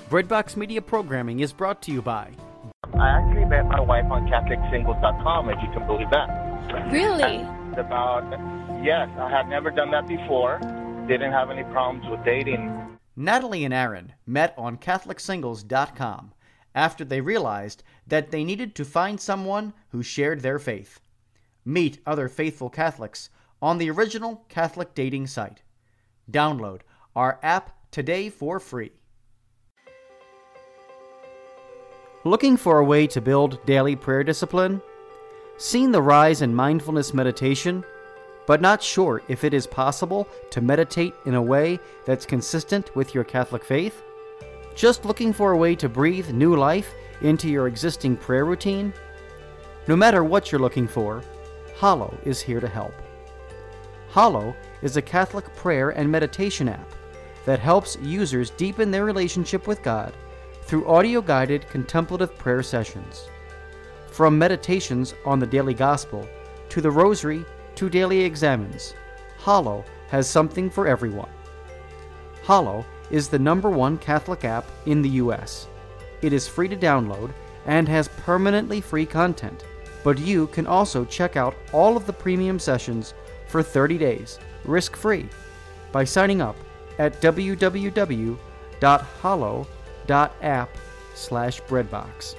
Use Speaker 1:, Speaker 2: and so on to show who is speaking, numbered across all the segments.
Speaker 1: Breadbox Media programming is brought to you by...
Speaker 2: I actually met my wife on CatholicSingles.com, if you can believe that.
Speaker 3: Really?
Speaker 2: Yes, I had never done that before. Didn't have any problems with dating.
Speaker 1: Natalie and Aaron met on CatholicSingles.com after they realized that they needed to find someone who shared their faith. Meet other faithful Catholics on the original Catholic dating site. Download our app today for free. Looking for a way to build daily prayer discipline? Seen the rise in mindfulness meditation, but not sure if it is possible to meditate in a way that's consistent with your Catholic faith? Just looking for a way to breathe new life into your existing prayer routine? No matter what you're looking for, Hallow is here to help. Hallow is a Catholic prayer and meditation app that helps users deepen their relationship with God through audio-guided contemplative prayer sessions. From meditations on the daily gospel, to the rosary, to daily examens, Hallow has something for everyone. Hallow is the #1 Catholic app in the U.S. It is free to download and has permanently free content, but you can also check out all of the premium sessions for 30 days, risk-free, by signing up at www.hallow.app/breadbox.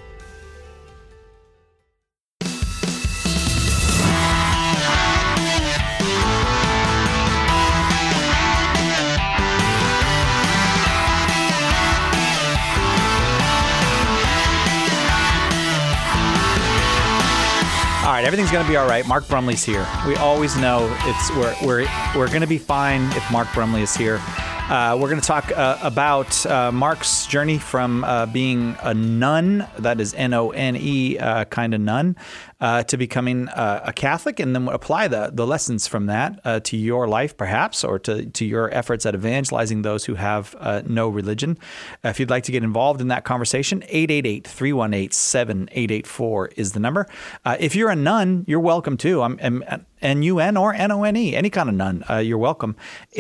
Speaker 4: All right, everything's going to be all right. Mark Brumley's here. We always know we're going to be fine if Mark Brumley is here. We're going to talk about Mark's journey from being a nun, that is N-O-N-E, kind of nun, to becoming a Catholic, and then apply the lessons from that to your life, perhaps, or to your efforts at evangelizing those who have no religion. If you'd like to get involved in that conversation, 888-318-7884 is the number. If you're a nun, you're welcome too. N-U-N or N-O-N-E, any kind of nun, you're welcome.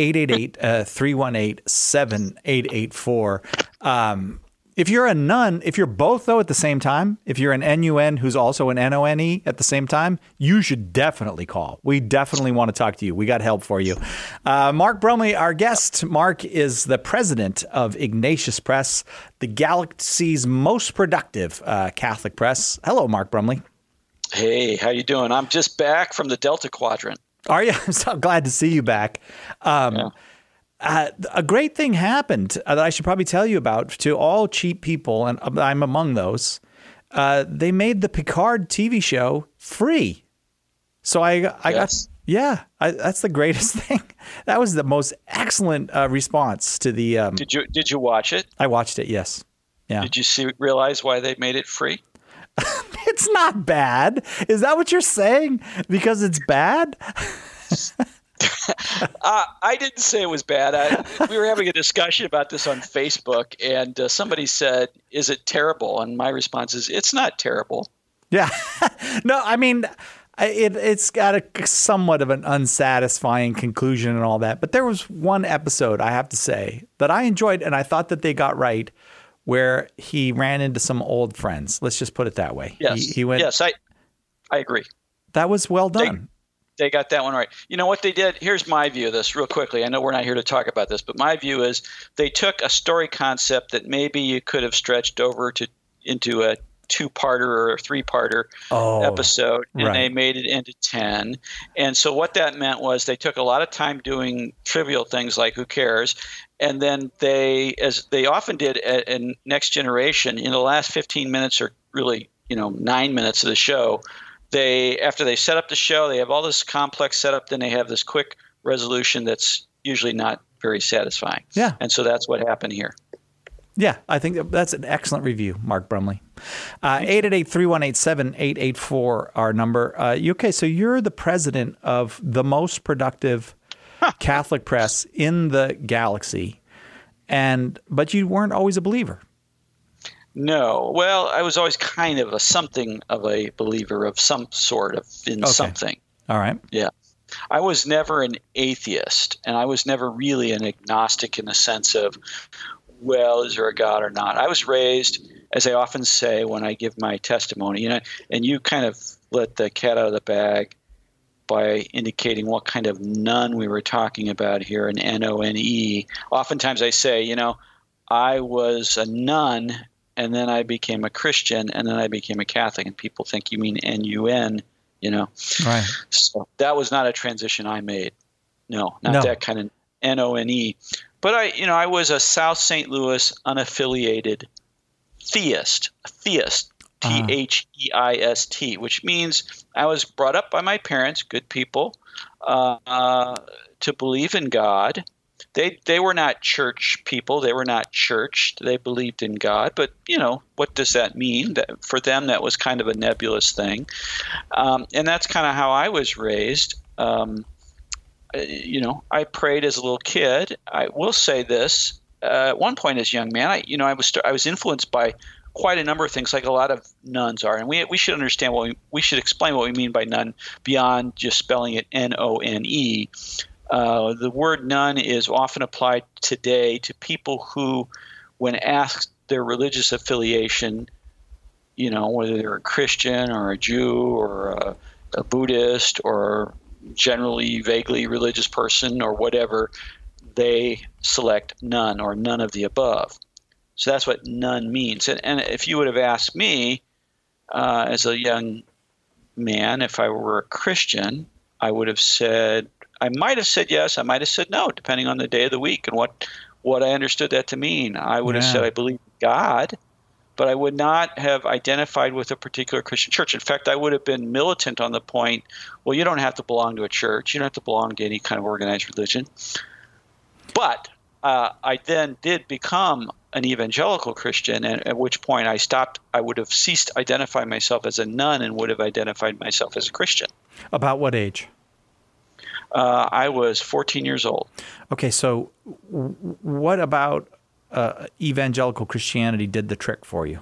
Speaker 4: 888-318-7884. If you're a nun, if you're both, though, at the same time, if you're an N-U-N who's also an N-O-N-E at the same time, you should definitely call. We definitely want to talk to you. We got help for you. Mark Brumley, our guest. Mark is the president of Ignatius Press, the galaxy's most productive Catholic press. Hello, Mark Brumley.
Speaker 5: Hey, how you doing? I'm just back from the Delta Quadrant.
Speaker 4: Are you? I'm so glad to see you back. Yeah. A great thing happened that I should probably tell you about to all cheap people, and I'm among those. They made the Picard TV show free. So that's the greatest thing. That was the most excellent response to the.
Speaker 5: Did you watch it?
Speaker 4: I watched it. Yes. Yeah.
Speaker 5: Did you realize why they made it free?
Speaker 4: It's not bad. Is that what you're saying? Because it's bad?
Speaker 5: I didn't say it was bad. We were having a discussion about this on Facebook, and somebody said, "Is it terrible?" And my response is, "It's not terrible."
Speaker 4: Yeah. No, I mean, it's got a somewhat of an unsatisfying conclusion and all that. But there was one episode, I have to say, that I enjoyed, and I thought that they got right, where he ran into some old friends. Let's just put it that way.
Speaker 5: Yes.
Speaker 4: He went.
Speaker 5: Yes, I agree.
Speaker 4: That was well done.
Speaker 5: They got that one right. You know what they did? Here's my view of this real quickly. I know we're not here to talk about this, but my view is they took a story concept that maybe you could have stretched over into a two-parter or a three-parter episode, and they made it into 10. And so what that meant was they took a lot of time doing trivial things like who cares, and then they, as they often did in Next Generation, in the last 15 minutes or really 9 minutes of the show, after they set up the show, they have all this complex setup, then they have this quick resolution that's usually not very satisfying. Yeah. And so that's what happened here.
Speaker 4: Yeah, I think that's an excellent review, Mark Brumley. 888-318-7884, our number. Okay, so you're the president of the most productive Catholic press in the galaxy, but you weren't always a believer.
Speaker 5: No. Well, I was always kind of something of a believer of some sort of something.
Speaker 4: All right.
Speaker 5: Yeah. I was never an atheist, and I was never really an agnostic in the sense of well, is there a God or not? I was raised, as I often say when I give my testimony, and you kind of let the cat out of the bag by indicating what kind of nun we were talking about here, an N-O-N-E. Oftentimes I say, I was a nun, and then I became a Christian, and then I became a Catholic, and people think you mean N-U-N,
Speaker 4: Right.
Speaker 5: So that was not a transition I made. No, that kind of N-O-N-E. But I was a South St. Louis unaffiliated theist, T-H-E-I-S-T, which means I was brought up by my parents, good people, to believe in God. They were not church people. They were not churched. They believed in God. But, what does that mean? For them, that was kind of a nebulous thing. And that's kind of how I was raised. I prayed as a little kid. I will say this. At one point as a young man, I was influenced by quite a number of things, like a lot of nuns are. And we should understand we should explain what we mean by nun beyond just spelling it N-O-N-E. The word nun is often applied today to people who, when asked their religious affiliation, whether they're a Christian or a Jew or a Buddhist or generally vaguely religious person or whatever, they select none or none of the above. So that's what nun means. And if you would have asked me as a young man if I were a Christian, I would have said, I might have said yes, I might have said no, depending on the day of the week and what I understood that to mean. I would have said I believe in God, but I would not have identified with a particular Christian church. In fact, I would have been militant on the point, well, you don't have to belong to a church. You don't have to belong to any kind of organized religion. But I then did become an evangelical Christian, and at which point I would have ceased identifying myself as a nun and would have identified myself as a Christian.
Speaker 4: About what age?
Speaker 5: I was 14 years old.
Speaker 4: Okay, so what about evangelical Christianity did the trick for you?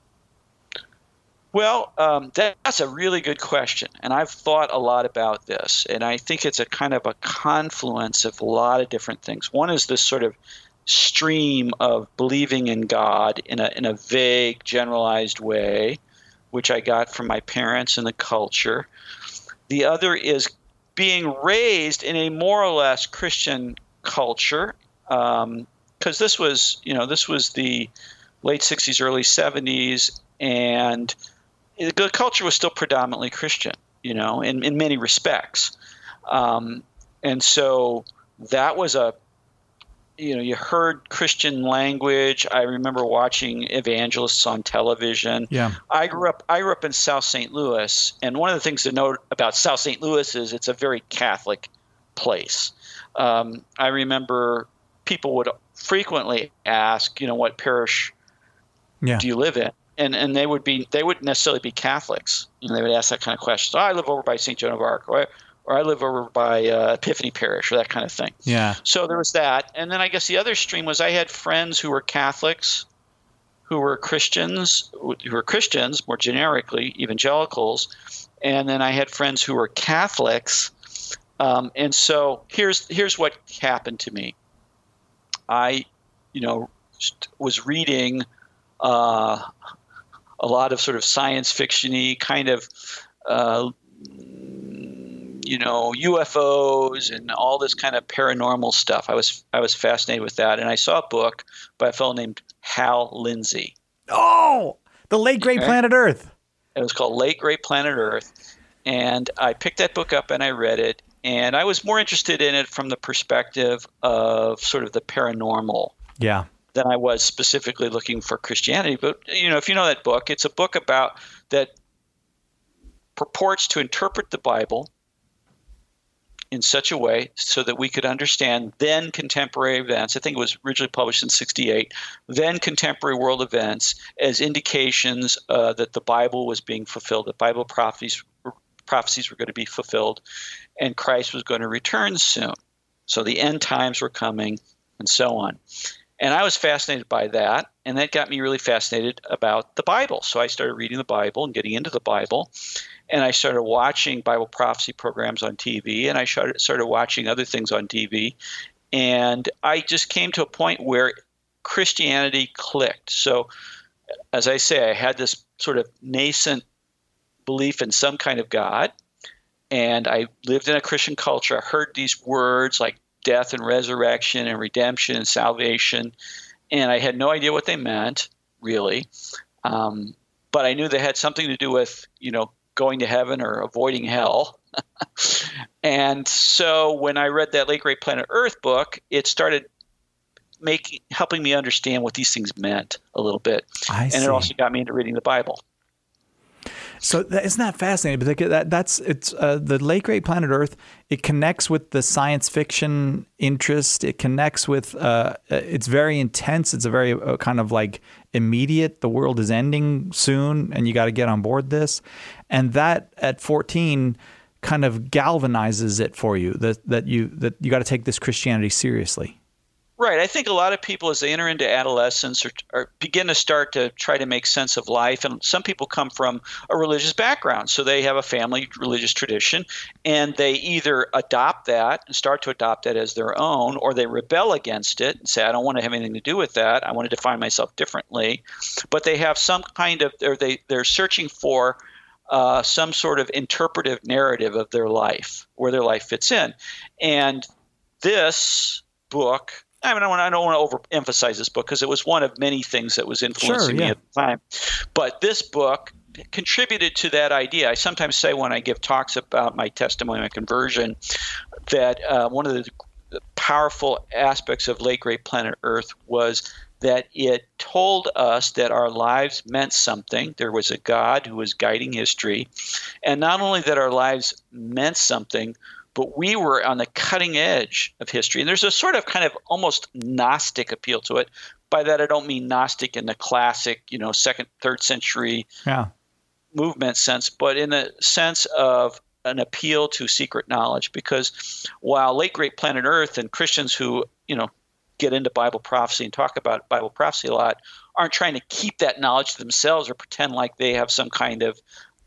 Speaker 5: Well, that's a really good question, and I've thought a lot about this, and I think it's a kind of a confluence of a lot of different things. One is this sort of stream of believing in God in a vague, generalized way, which I got from my parents and the culture. The other is being raised in a more or less Christian culture, because this was the late 60s, early 70s, and the culture was still predominantly Christian, in many respects. And so that was you heard Christian language. I remember watching evangelists on television.
Speaker 4: Yeah.
Speaker 5: I grew up in South St. Louis, and one of the things to note about South St. Louis is it's a very Catholic place. I remember people would frequently ask, what parish do you live in? And they wouldn't necessarily be Catholics. They would ask that kind of question. I live over by St. Joan of Arc, or I live over by Epiphany Parish, or that kind of thing.
Speaker 4: Yeah. So
Speaker 5: there was that. And then I guess the other stream was I had friends who were Catholics, who were Christians, more generically, evangelicals. And then I had friends who were Catholics. And so here's what happened to me. I, was reading a lot of sort of science fiction-y kind of UFOs and all this kind of paranormal stuff. I was fascinated with that, and I saw a book by a fellow named Hal Lindsey.
Speaker 4: Oh, The Late Great Planet Earth.
Speaker 5: It was called Late Great Planet Earth, and I picked that book up and I read it, and I was more interested in it from the perspective of sort of the paranormal.
Speaker 4: Yeah.
Speaker 5: Than I was specifically looking for Christianity. But if you know that book, it's a book about that purports to interpret the Bible in such a way so that we could understand then contemporary events. I think it was originally published in 1968. Then contemporary world events as indications that the Bible was being fulfilled, that Bible prophecies were going to be fulfilled, and Christ was going to return soon. So the end times were coming, and so on. And I was fascinated by that, and that got me really fascinated about the Bible. So I started reading the Bible and getting into the Bible, and I started watching Bible prophecy programs on TV, and I started watching other things on TV. And I just came to a point where Christianity clicked. So, as I say, I had this sort of nascent belief in some kind of God, and I lived in a Christian culture. I heard these words like death and resurrection and redemption and salvation, and I had no idea what they meant, really. But I knew they had something to do with, going to heaven or avoiding hell. And so when I read that Late Great Planet Earth book, it started helping me understand what these things meant a little bit. And it also got me into reading the Bible.
Speaker 4: So isn't that fascinating? But it's the Late Great Planet Earth. It connects with the science fiction interest. It connects with. It's very intense. It's a very kind of like immediate. The world is ending soon, and you got to get on board this. And that at 14 kind of galvanizes it for you. That you got to take this Christianity seriously.
Speaker 5: Right. I think a lot of people, as they enter into adolescence or begin to start to try to make sense of life, and some people come from a religious background, so they have a family religious tradition, and they either adopt that and start to adopt that as their own, or they rebel against it and say, I don't want to have anything to do with that. I want to define myself differently. But they have some kind of, they're searching for some sort of interpretive narrative of their life, where their life fits in. And this book, I don't want to overemphasize this book because it was one of many things that was influencing me at the time. But this book contributed to that idea. I sometimes say when I give talks about my testimony, my conversion, that one of the powerful aspects of Late Great Planet Earth was that it told us that our lives meant something. There was a God who was guiding history. And not only that our lives meant something, but we were on the cutting edge of history. And there's a sort of kind of almost Gnostic appeal to it. By that, I don't mean Gnostic in the classic, second, third century movement sense, but in the sense of an appeal to secret knowledge. Because while Late Great Planet Earth and Christians who, get into Bible prophecy and talk about Bible prophecy a lot aren't trying to keep that knowledge to themselves or pretend like they have some kind of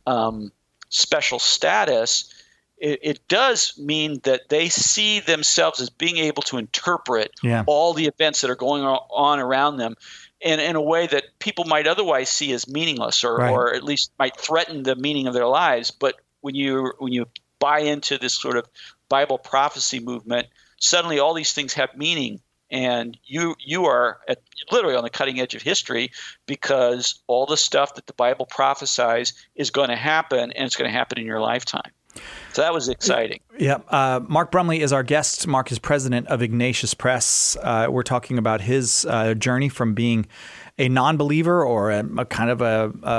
Speaker 5: special status, it does mean that they see themselves as being able to interpret all the events that are going on around them in a way that people might otherwise see as meaningless or at least might threaten the meaning of their lives. But when you buy into this sort of Bible prophecy movement, suddenly all these things have meaning. And you are literally on the cutting edge of history because all the stuff that the Bible prophesies is going to happen, and it's going to happen in your lifetime. So that was exciting.
Speaker 4: Yeah. Mark Brumley is our guest. Mark is president of Ignatius Press. We're talking about his journey from being a non-believer or a kind of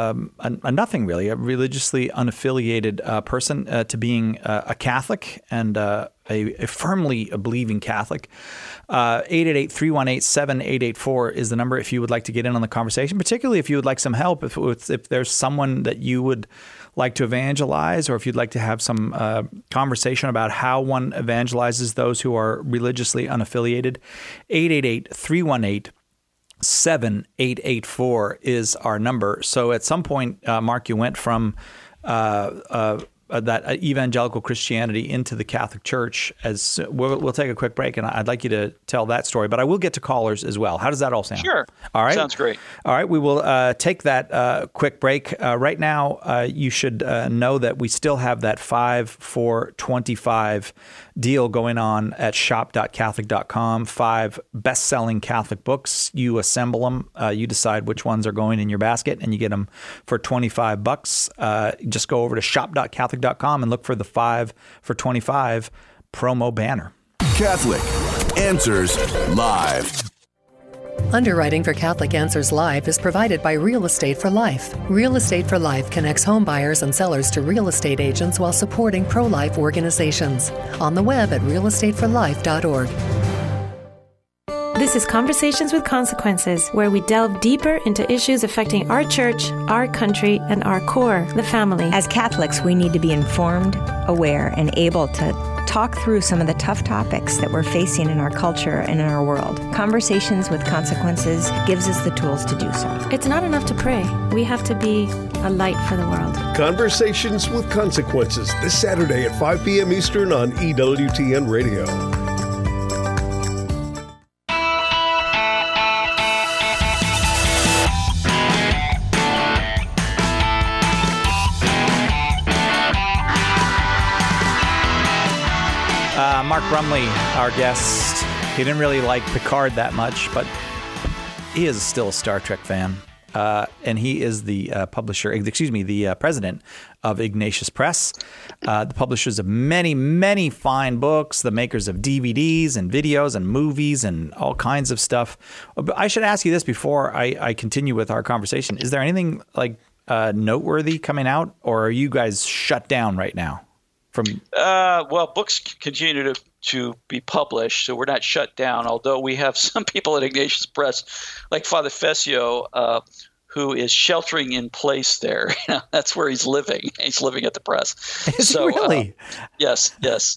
Speaker 4: a nothing really, a religiously unaffiliated person to being a Catholic and a firmly believing Catholic. 888-318-7884 is the number if you would like to get in on the conversation, particularly if you would like some help, if there's someone that you would like to evangelize, or if you'd like to have some conversation about how one evangelizes those who are religiously unaffiliated. 888-318-7884 is our number. So at some point, Mark, you went from that evangelical Christianity into the Catholic Church. As we'll take a quick break, and I'd like you to tell that story, but I will get to callers as well. How does that all sound?
Speaker 5: Sure.
Speaker 4: All right.
Speaker 5: Sounds great.
Speaker 4: All right. We will take that quick break. Right now, you should know that we still have that 5 for $25 deal going on at shop.catholic.com. 5 best-selling Catholic books. You assemble them. You decide which ones are going in your basket, and you get them for $25. Just go over to shop.catholic.com and look for the 5 for $25 promo banner.
Speaker 3: Catholic Answers Live.
Speaker 6: Underwriting for Catholic Answers Live is provided by Real Estate for Life. Real Estate for Life connects home buyers and sellers to real estate agents while supporting pro-life organizations. On the web at realestateforlife.org.
Speaker 7: This is Conversations with Consequences, where we delve deeper into issues affecting our church, our country, and our core, the family.
Speaker 8: As Catholics, we need to be informed, aware, and able to talk through some of the tough topics that we're facing in our culture and in our world. Conversations with Consequences gives us the tools to do so.
Speaker 7: It's not enough to pray. We have to be a light for the world.
Speaker 9: Conversations with Consequences, this Saturday at 5 p.m. Eastern on EWTN Radio.
Speaker 4: Mark Brumley, our guest. He didn't really like Picard that much, but he is still a Star Trek fan. And he is the the president of Ignatius Press, the publishers of many, many fine books, the makers of DVDs and videos and movies and all kinds of stuff. But I should ask you this before I continue with our conversation. Is there anything like noteworthy coming out, or are you guys shut down right now?
Speaker 5: Well, books continue to be published, so we're not shut down, although we have some people at Ignatius Press, like Father Fessio, who is sheltering in place there. That's where he's living. He's living at the press.
Speaker 4: So, really?
Speaker 5: Yes.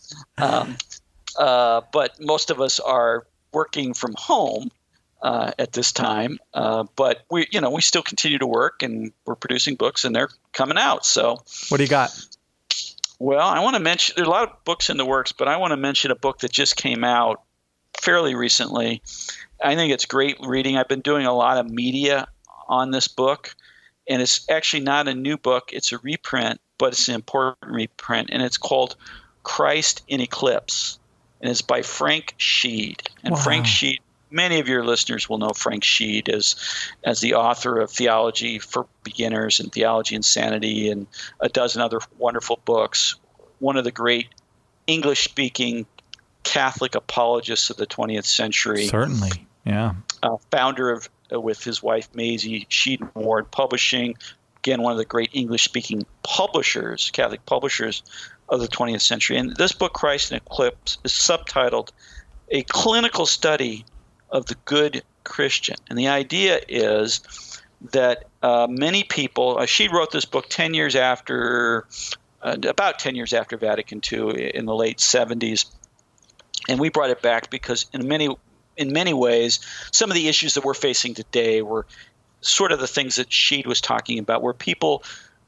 Speaker 5: But most of us are working from home at this time. But we still continue to work, and we're producing books, and they're coming out. So,
Speaker 4: what do you got?
Speaker 5: Well, I want to mention, there's a lot of books in the works, but I want to mention a book that just came out fairly recently. I think it's great reading. I've been doing a lot of media on this book, and it's actually not a new book. It's a reprint, but it's an important reprint, and it's called Christ in Eclipse, and it's by Frank Sheed. And wow. Frank Sheed, many of your listeners will know Frank Sheed as the author of Theology for Beginners and Theology Insanity and a dozen other wonderful books. One of the great English-speaking Catholic apologists of the 20th century.
Speaker 4: Certainly, yeah.
Speaker 5: Founder of, with his wife Maisie, Sheed & Ward Publishing. Again, one of the great English-speaking publishers, Catholic publishers of the 20th century. And this book, Christ in Eclipse, is subtitled A Clinical Study of the Good Christian. And the idea is that many people, she wrote this book about 10 years after Vatican II in the late 70s. And we brought it back because in many ways, some of the issues that we're facing today were sort of the things that Sheed was talking about, where people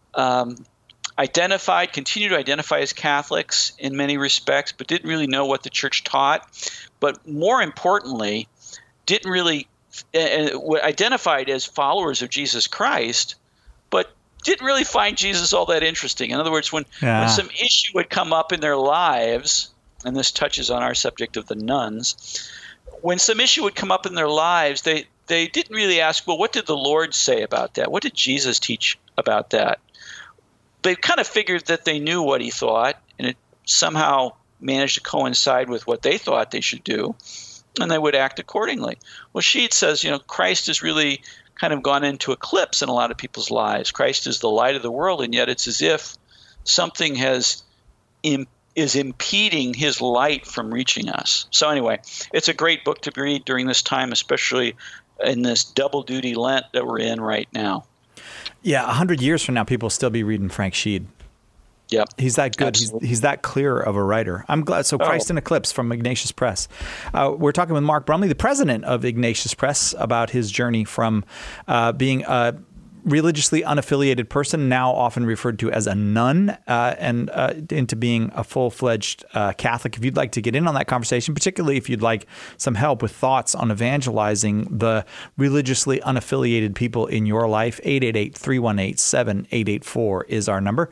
Speaker 5: continue to identify as Catholics in many respects, but didn't really know what the church taught. But more importantly, didn't really identified as followers of Jesus Christ, but didn't really find Jesus all that interesting. In other words, when some issue would come up in their lives, and this touches on our subject of the nuns, when some issue would come up in their lives, they didn't really ask, well, what did the Lord say about that? What did Jesus teach about that? They kind of figured that they knew what he thought, and it somehow managed to coincide with what they thought they should do, and they would act accordingly. Well, Sheed says, Christ has really kind of gone into eclipse in a lot of people's lives. Christ is the light of the world, and yet it's as if something is impeding his light from reaching us. So anyway, it's a great book to read during this time, especially in this double duty Lent that we're in right now.
Speaker 4: Yeah, 100 years from now, people will still be reading Frank Sheed.
Speaker 5: Yep.
Speaker 4: He's that good. He's that clear of a writer. I'm glad. So Christ in Eclipse from Ignatius Press. We're talking with Mark Brumley, the president of Ignatius Press, about his journey from being a religiously unaffiliated person, now often referred to as a nun, and into being a full-fledged Catholic. If you'd like to get in on that conversation, particularly if you'd like some help with thoughts on evangelizing the religiously unaffiliated people in your life, 888-318-7884 is our number,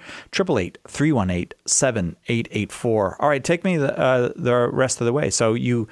Speaker 4: 888-318-7884. All right, take me the rest of the way. So you...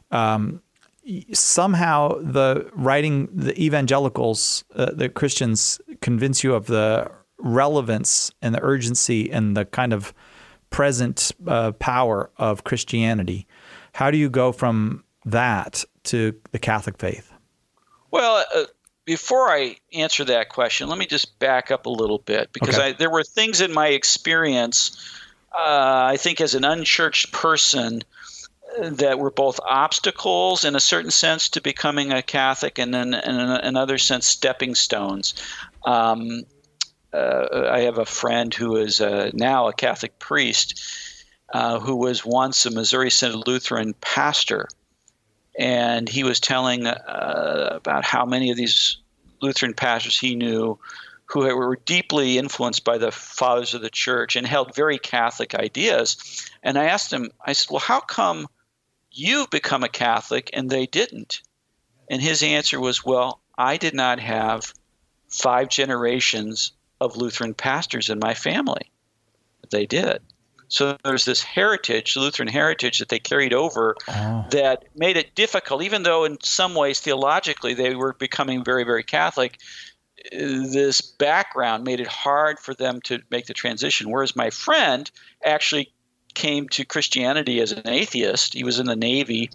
Speaker 4: somehow the evangelicals, the Christians, convince you of the relevance and the urgency and the kind of present power of Christianity. How do you go from that to the Catholic faith? Well,
Speaker 5: before I answer that question, let me just back up a little bit, because there were things in my experience, I think as an unchurched person, that were both obstacles in a certain sense to becoming a Catholic, and then in another sense stepping stones. I have a friend who is now a Catholic priest who was once a Missouri Synod Lutheran pastor, and he was telling about how many of these Lutheran pastors he knew who were deeply influenced by the fathers of the church and held very Catholic ideas. And I asked him, I said, well, how come you've become a Catholic and they didn't? And his answer was, well, I did not have 5 generations of Lutheran pastors in my family. They did. So there's this heritage, Lutheran heritage, that they carried over that made it difficult, even though in some ways theologically they were becoming very, very Catholic. This background made it hard for them to make the transition. Whereas my friend actually came to Christianity as an atheist. He was in the Navy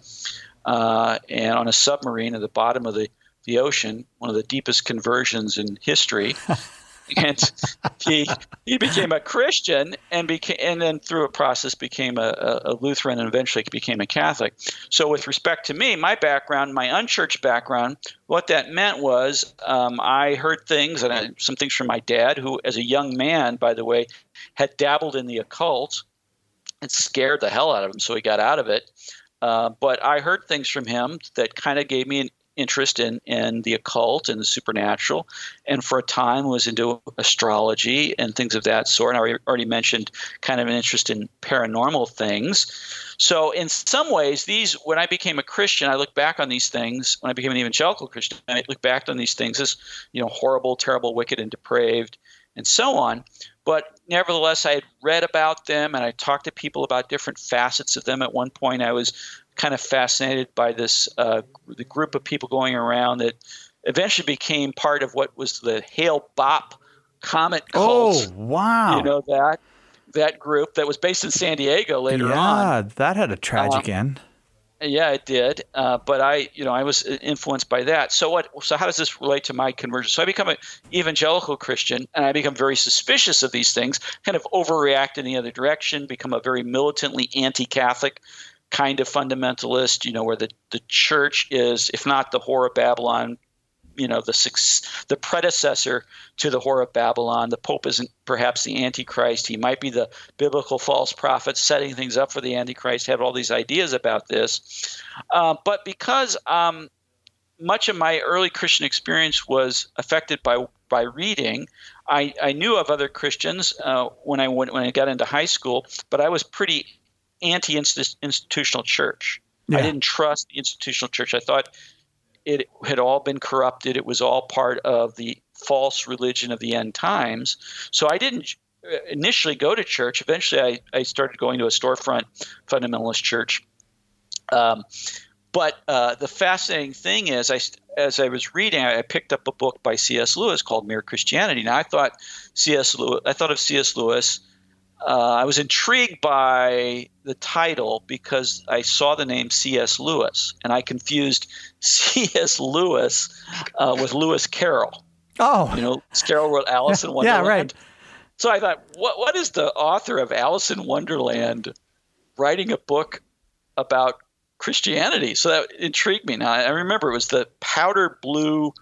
Speaker 5: and on a submarine at the bottom of the ocean, one of the deepest conversions in history. And he became a Christian and then through a process became a Lutheran and eventually became a Catholic. So with respect to me, my background, my unchurched background, what that meant was I heard things, and some things from my dad, who as a young man, by the way, had dabbled in the occult. It scared the hell out of him, so he got out of it. But I heard things from him that kind of gave me an interest in the occult and the supernatural, and for a time was into astrology and things of that sort. And I already mentioned kind of an interest in paranormal things. So in some ways, when I became a Christian, I look back on these things. When I became an evangelical Christian, I look back on these things as, horrible, terrible, wicked, and depraved, and so on. But nevertheless, I had read about them and I talked to people about different facets of them. At one point, I was kind of fascinated by this the group of people going around that eventually became part of what was the Hale-Bopp comet cult.
Speaker 4: Oh, wow.
Speaker 5: You know, that group that was based in San Diego later on.
Speaker 4: Yeah, that had a tragic end.
Speaker 5: Yeah, it did. But I was influenced by that. So how does this relate to my conversion? So I become an evangelical Christian, and I become very suspicious of these things, kind of overreact in the other direction, become a very militantly anti-Catholic kind of fundamentalist, where the church is, if not the Whore of Babylon, the predecessor to the Whore of Babylon. The Pope isn't perhaps the Antichrist. He might be the biblical false prophet setting things up for the Antichrist. Have all these ideas about this. But because much of my early Christian experience was affected by reading, I knew of other Christians when I got into high school, but I was pretty anti-institutional church. Yeah. I didn't trust the institutional church. I thought it had all been corrupted. It was all part of the false religion of the end times. So I didn't initially go to church. Eventually, I started going to a storefront fundamentalist church. But the fascinating thing is, as I was reading, I picked up a book by C.S. Lewis called Mere Christianity. Now, I thought of C.S. Lewis. I was intrigued by the title because I saw the name C.S. Lewis, and I confused C.S. Lewis with Lewis Carroll.
Speaker 4: Oh.
Speaker 5: Carroll wrote Alice in Wonderland.
Speaker 4: Yeah, right.
Speaker 5: So I thought, what is the author of Alice in Wonderland writing a book about Christianity? So that intrigued me. Now, I remember it was the powder blue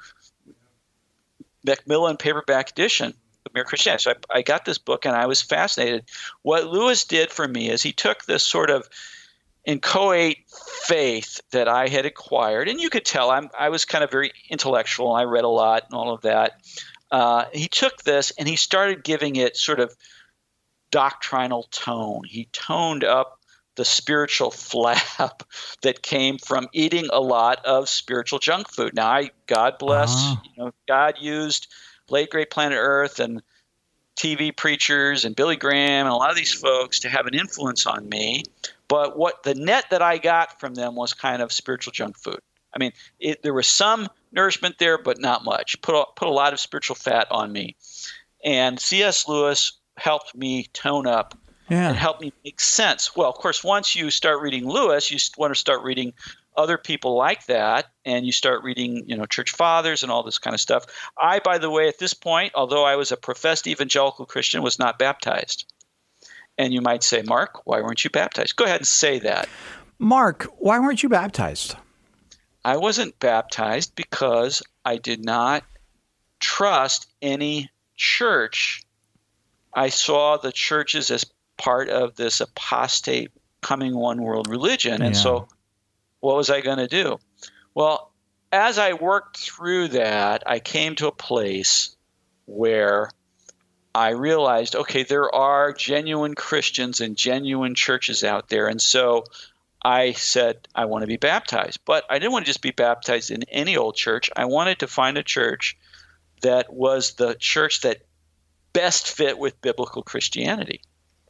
Speaker 5: Macmillan paperback edition. Mere Christianity. So I got this book and I was fascinated. What Lewis did for me is he took this sort of inchoate faith that I had acquired, and you could tell I was kind of very intellectual. I read a lot and all of that. He took this and he started giving it sort of doctrinal tone. He toned up the spiritual flap that came from eating a lot of spiritual junk food. Now, God bless, God used late great Planet Earth and TV preachers and Billy Graham and a lot of these folks to have an influence on me. But what the net that I got from them was kind of spiritual junk food. I mean, there was some nourishment there, but not much. Put a lot of spiritual fat on me. And C.S. Lewis helped me tone up and helped me make sense. Well, of course, once you start reading Lewis, you want to start reading other people like that, and you start reading, church fathers and all this kind of stuff. I, by the way, at this point, although I was a professed evangelical Christian, was not baptized. And you might say, Mark, why weren't you baptized? Go ahead and say that.
Speaker 4: Mark, why weren't you baptized?
Speaker 5: I wasn't baptized because I did not trust any church. I saw the churches as part of this apostate coming one world religion. And so what was I going to do? Well, as I worked through that, I came to a place where I realized, okay, there are genuine Christians and genuine churches out there. And so I said, I want to be baptized. But I didn't want to just be baptized in any old church. I wanted to find a church that was the church that best fit with biblical Christianity.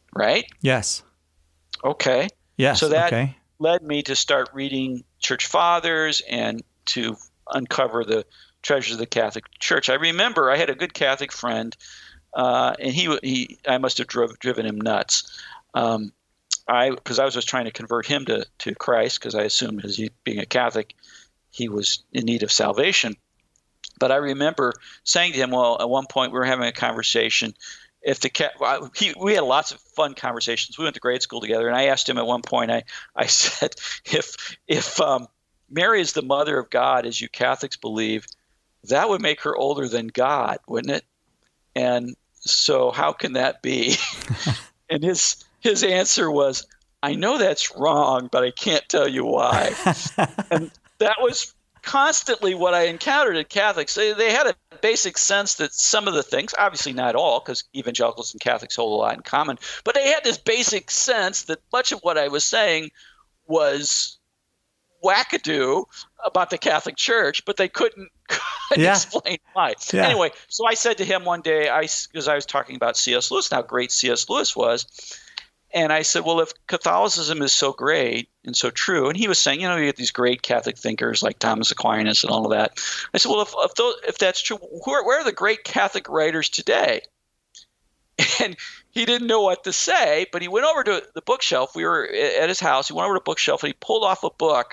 Speaker 5: right?
Speaker 4: Yes.
Speaker 5: Okay.
Speaker 4: Yes.
Speaker 5: So that led me to start reading church fathers and to uncover the treasures of the Catholic Church. I remember I had a good Catholic friend, and I must have driven him nuts. Because I was just trying to convert him to Christ, because I assumed, as he being a Catholic, he was in need of salvation. But I remember saying to him, well, at one point we were having a conversation. We had lots of fun conversations. We went to grade school together, and I asked him at one point, I said, if Mary is the mother of God, as you Catholics believe, that would make her older than God, wouldn't it? And so how can that be? And his answer was, I know that's wrong, but I can't tell you why. And that was constantly what I encountered at Catholics. They had a basic sense that some of the things, obviously not all, because evangelicals and Catholics hold a lot in common, but they had this basic sense that much of what I was saying was wackadoo about the Catholic Church, but they couldn't explain why. Yeah. Anyway, so I said to him one day, because I was talking about C.S. Lewis and how great C.S. Lewis was, and I said, well, if Catholicism is so great and so true, and he was saying, you get these great Catholic thinkers like Thomas Aquinas and all of that. I said, well, if that's true, where are the great Catholic writers today? And he didn't know what to say, but he went over to the bookshelf. We were at his house. He went over to the bookshelf, and he pulled off a book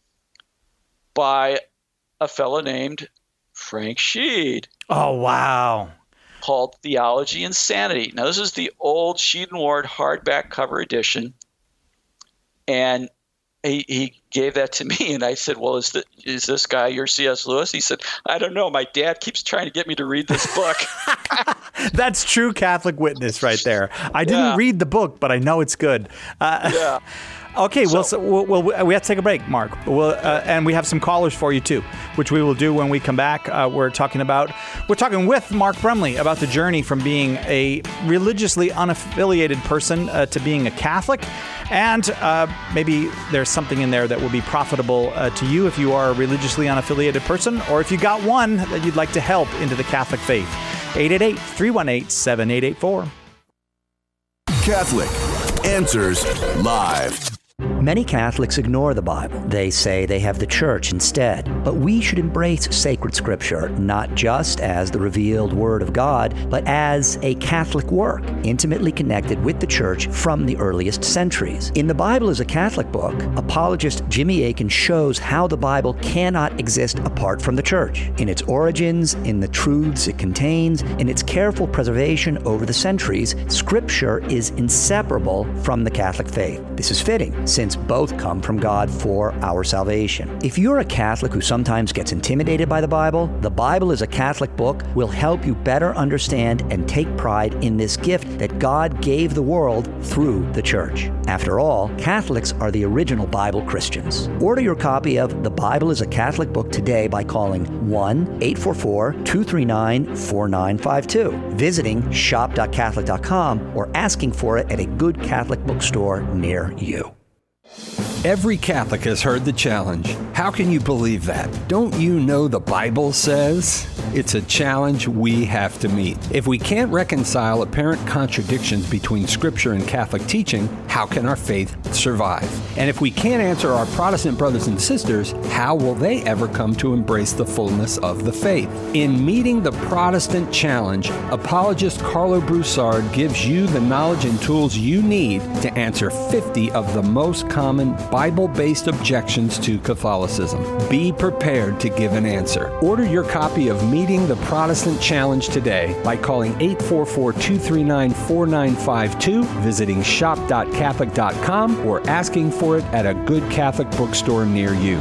Speaker 5: by a fellow named Frank Sheed.
Speaker 4: Oh, wow.
Speaker 5: Called Theology and Sanity. Now, this is the old Sheed and Ward hardback cover edition. And he gave that to me, and I said, well, is this guy your C.S. Lewis? He said, I don't know. My dad keeps trying to get me to read this book.
Speaker 4: That's true Catholic witness right there. I didn't read the book, but I know it's good.
Speaker 5: Yeah.
Speaker 4: Okay, we have to take a break, Mark. And we have some callers for you too, which we will do when we come back. We're talking with Mark Brumley about the journey from being a religiously unaffiliated person to being a Catholic, and maybe there's something in there that will be profitable to you if you are a religiously unaffiliated person, or if you got one that you'd like to help into the Catholic faith. 888-318-7884.
Speaker 3: Catholic Answers Live.
Speaker 10: Many Catholics ignore the Bible. They say they have the church instead. But we should embrace sacred scripture, not just as the revealed Word of God, but as a Catholic work, intimately connected with the church from the earliest centuries. In The Bible is a Catholic Book, apologist Jimmy Akin shows how the Bible cannot exist apart from the church, in its origins, in the truths it contains, in its careful preservation over the centuries. Scripture is inseparable from the Catholic faith. This is fitting, since both come from God for our salvation. If you're a Catholic who sometimes gets intimidated by the Bible is a Catholic Book will help you better understand and take pride in this gift that God gave the world through the church. After all, Catholics are the original Bible Christians. Order your copy of The Bible is a Catholic Book today by calling 1-844-239-4952, visiting shop.catholic.com, or asking for it at a good Catholic bookstore near you.
Speaker 11: Every Catholic has heard the challenge. How can you believe that? Don't you know the Bible says? It's a challenge we have to meet. If we can't reconcile apparent contradictions between Scripture and Catholic teaching, how can our faith survive? And if we can't answer our Protestant brothers and sisters, how will they ever come to embrace the fullness of the faith? In Meeting the Protestant Challenge, apologist Carlo Broussard gives you the knowledge and tools you need to answer 50 of the most common Bible-based objections to Catholicism. Be prepared to give an answer. Order your copy of Meeting the Protestant Challenge today by calling 844-239-4952, visiting shop.catholic.com, or asking for it at a good Catholic bookstore near you.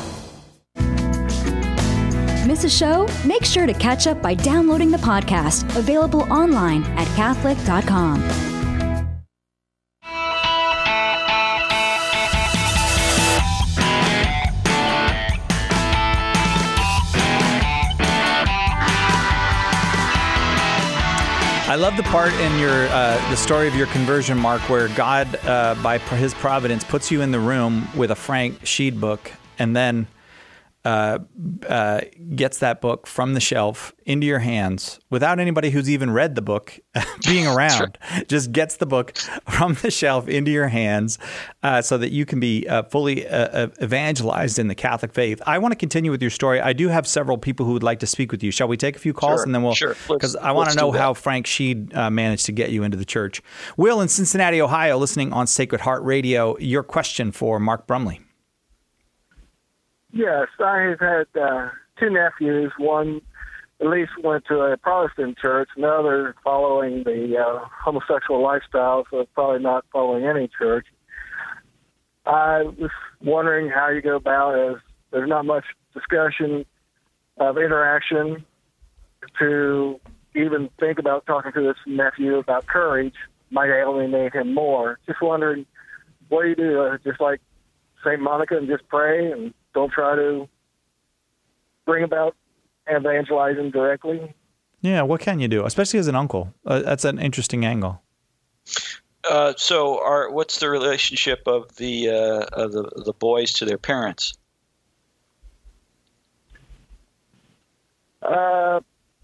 Speaker 12: Miss a show? Make sure to catch up by downloading the podcast, available online at Catholic.com.
Speaker 4: I love the part in your the story of your conversion, Mark, where God, by His providence, puts you in the room with a Frank Sheed book, and then gets that book from the shelf into your hands without anybody who's even read the book being around, just gets the book from the shelf into your hands so that you can be fully evangelized in the Catholic faith. I want to continue with your story. I do have several people who would like to speak with you. Shall we take a few calls and then we'll, because I want to know how Frank Sheed managed to get you into the church. Will in Cincinnati, Ohio, listening on Sacred Heart Radio, your question for Mark Brumley.
Speaker 13: Yes, I have had two nephews. One at least went to a Protestant church, another following the homosexual lifestyle, so probably not following any church. I was wondering how you go about it. There's not much discussion of interaction to even think about talking to this nephew about courage might alienate him more. Just wondering, what do you do? Just like St. Monica and just pray and don't try to bring about evangelizing directly?
Speaker 4: Yeah, what can you do, especially as an uncle? That's an interesting angle.
Speaker 5: So, what's the relationship of the boys to their parents?
Speaker 13: The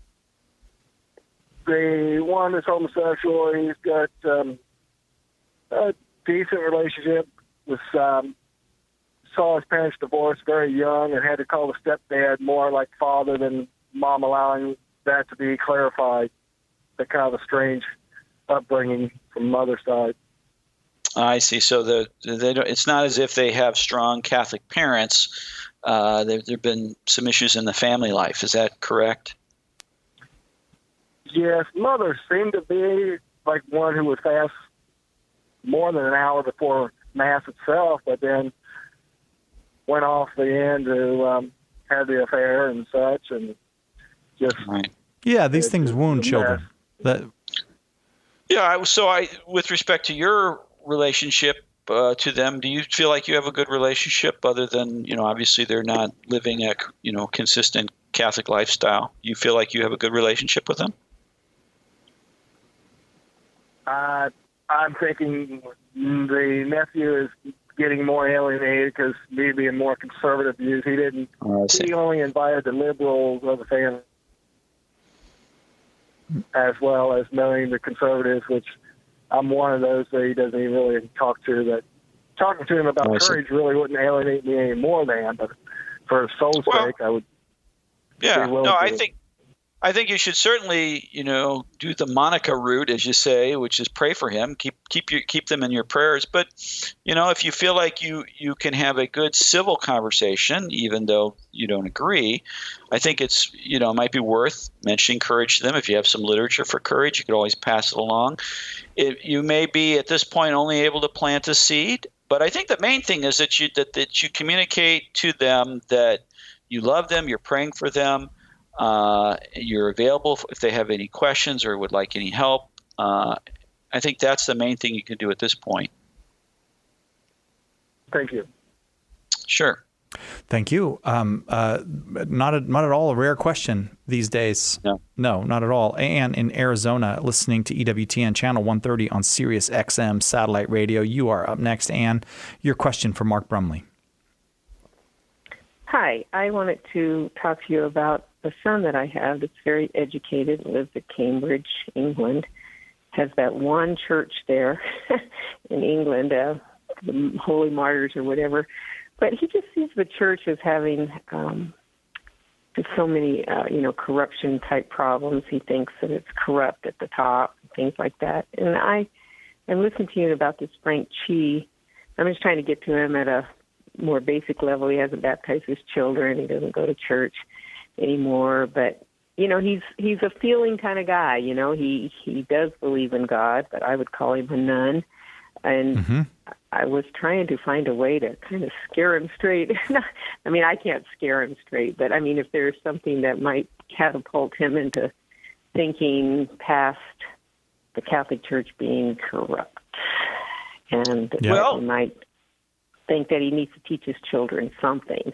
Speaker 13: one that's homosexual, he's got a decent relationship with. Saw his parents divorced very young and had to call the stepdad more like father than mom, allowing that to be clarified. That kind of a strange upbringing from mother's side.
Speaker 5: I see. So they don't, it's not as if they have strong Catholic parents. There have been some issues in the family life. Is that correct?
Speaker 13: Yes, mother seemed to be like one who would fast more than an hour before Mass itself, but then went off the end to have the affair and such, and just
Speaker 4: yeah, these things wound children.
Speaker 5: With respect to your relationship to them, do you feel like you have a good relationship, other than obviously they're not living a consistent Catholic lifestyle? You feel like you have a good relationship with them?
Speaker 13: I'm thinking the nephew is getting more alienated because me being more conservative views. He didn't. He only invited the liberals of the family, as well as knowing the conservatives, which I'm one of those that he doesn't even really talk to. That talking to him about courage really wouldn't alienate me any more than, but for his soul's sake, I would.
Speaker 5: Yeah. No, I think you should certainly, do the Monica route, as you say, which is pray for him, keep them in your prayers. But, if you feel like you can have a good civil conversation, even though you don't agree, I think it's, it might be worth mentioning courage to them. If you have some literature for courage, you could always pass it along. You may be at this point only able to plant a seed, but I think the main thing is that you communicate to them that you love them, you're praying for them. You're available if they have any questions or would like any help. I think that's the main thing you can do at this point.
Speaker 13: Thank you.
Speaker 5: Sure.
Speaker 4: Thank you. Not at all a rare question these days. No, not at all. Ann in Arizona, listening to EWTN Channel 130 on Sirius XM satellite radio. You are up next, Ann. Your question for Mark Brumley.
Speaker 14: Hi, I wanted to talk to you about a son that I have that's very educated, lives at Cambridge, England, has that one church there in England, the Holy Martyrs or whatever. But he just sees the church as having just so many, corruption-type problems. He thinks that it's corrupt at the top, things like that. And I'm listening to you about this Frank Chi. I'm just trying to get to him at a more basic level. He hasn't baptized his children. He doesn't go to church anymore, but he's a feeling kind of guy. He does believe in God, but I would call him a nun. And I was trying to find a way to kind of scare him straight. I mean, I can't scare him straight, but I mean, if there's something that might catapult him into thinking past the Catholic Church being corrupt, and he might think that he needs to teach his children something.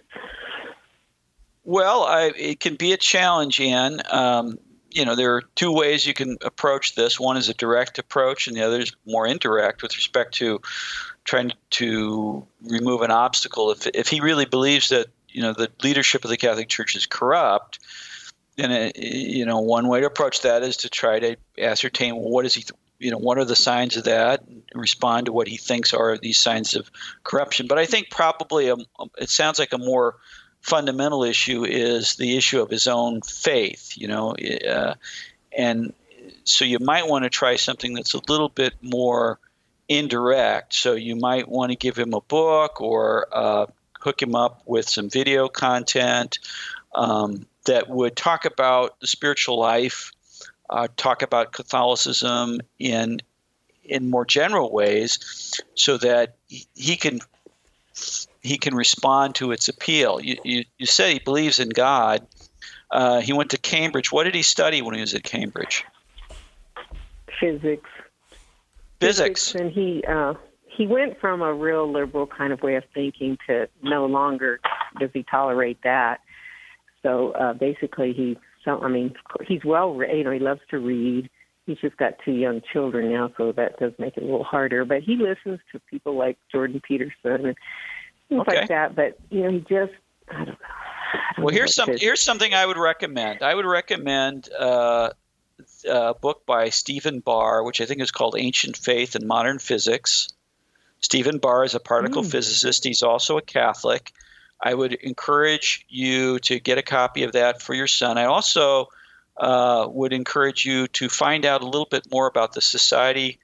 Speaker 5: Well, it can be a challenge, Ann. There are two ways you can approach this. One is a direct approach, and the other is more indirect with respect to trying to remove an obstacle. If he really believes that the leadership of the Catholic Church is corrupt. And one way to approach that is to try to ascertain, well, what is he? What are the signs of that? And respond to what he thinks are these signs of corruption. But I think probably it sounds like a more fundamental issue is the issue of his own faith. And so you might want to try something that's a little bit more indirect. So you might want to give him a book or hook him up with some video content that would talk about the spiritual life, talk about Catholicism in more general ways, so that he can respond to its appeal. You said he believes in God. He went to Cambridge. What did he study when he was at Cambridge?
Speaker 14: Physics. And he went from a real liberal kind of way of thinking to no longer does he tolerate that. So basically, he's well, he loves to read. He's just got 2 young children now, so that does make it a little harder. But he listens to people like Jordan Peterson and things like that. But he just, I don't know.
Speaker 5: Well, here's something I would recommend. I would recommend a book by Stephen Barr, which I think is called Ancient Faith and Modern Physics. Stephen Barr is a particle physicist. He's also a Catholic. I would encourage you to get a copy of that for your son. I also would encourage you to find out a little bit more about the Society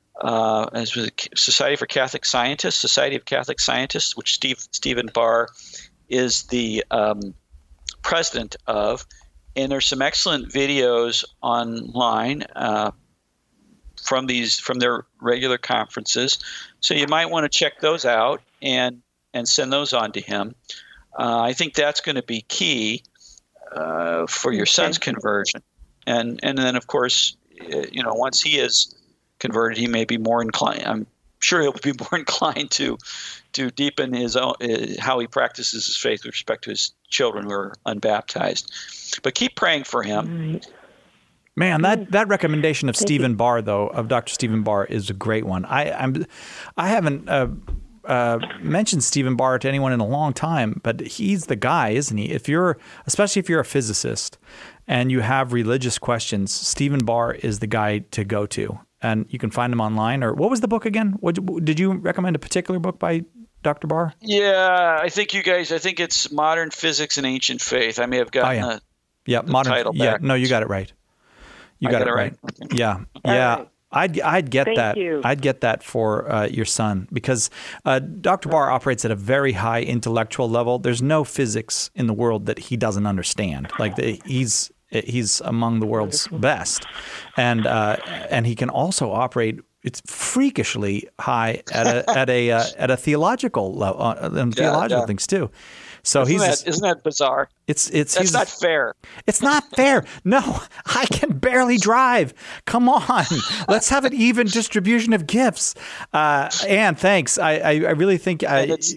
Speaker 5: for Catholic Scientists, Society of Catholic Scientists, which Stephen Barr is the president of. And there's some excellent videos online from their regular conferences. So you might want to check those out and send those on to him. I think that's going to be key for your son's conversion. And then, of course, once he is converted, he may be more inclined. I'm sure he'll be more inclined to deepen his own how he practices his faith with respect to his children who are unbaptized. But keep praying for him.
Speaker 4: Man, that recommendation of Stephen Barr, though, of Dr. Stephen Barr, is a great one. I haven't mentioned Stephen Barr to anyone in a long time, but he's the guy, isn't he? Especially if you're a physicist and you have religious questions, Stephen Barr is the guy to go to. And you can find him online. Or what was the book again? Did you recommend a particular book by Dr. Barr?
Speaker 5: Yeah, I think it's Modern Physics and Ancient Faith. I may have gotten the title back.
Speaker 4: Yeah, no, you got it right. You got it right. Yeah, yeah.
Speaker 14: Right.
Speaker 4: I'd get
Speaker 14: Thank
Speaker 4: that.
Speaker 14: you.
Speaker 4: I'd get that for your son, because Dr. Barr operates at a very high intellectual level. There's no physics in the world that he doesn't understand. Like he's among the world's best, and he can also operate. It's freakishly high at a theological level, and theological things too. So
Speaker 5: isn't that bizarre?
Speaker 4: That's
Speaker 5: not fair.
Speaker 4: It's not fair. No, I can barely drive. Come on, let's have an even distribution of gifts. Anne, thanks. I really think
Speaker 5: it's